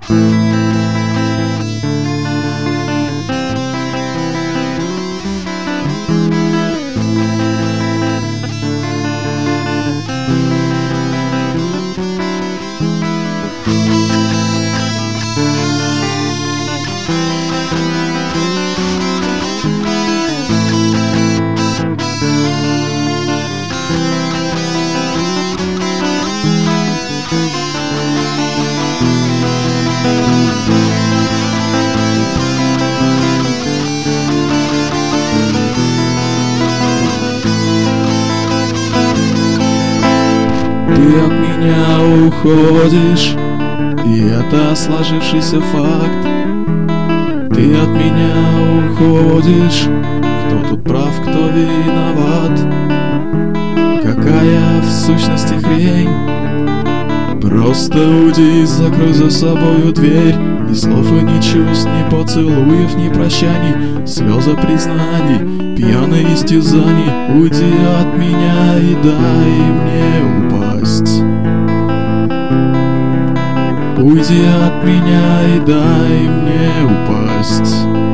Ты от меня уходишь, и это сложившийся факт. Ты от меня уходишь, кто тут прав, кто виноват? Какая в сущности хрень? Просто уйди, закрой за собою дверь. Ни слов и ни чувств, ни поцелуев, ни прощаний, слезы признаний, пьяные истязаний. Уйди от меня и дай мне упасть. Уйди от меня и дай мне упасть.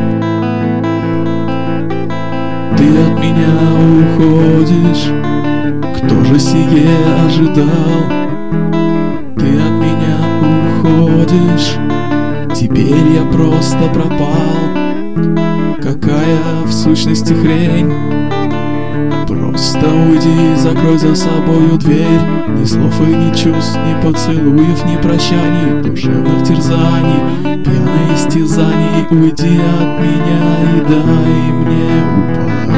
Ты от меня уходишь, кто же сие ожидал? Ты от меня уходишь, теперь я просто пропал. Какая в сущности хрень? Просто уйди, закрой за собою дверь. Ни слов и ни чувств, ни поцелуев, ни прощаний, душевных терзаний, пьяных истязаний. Уйди от меня и дай мне упасть.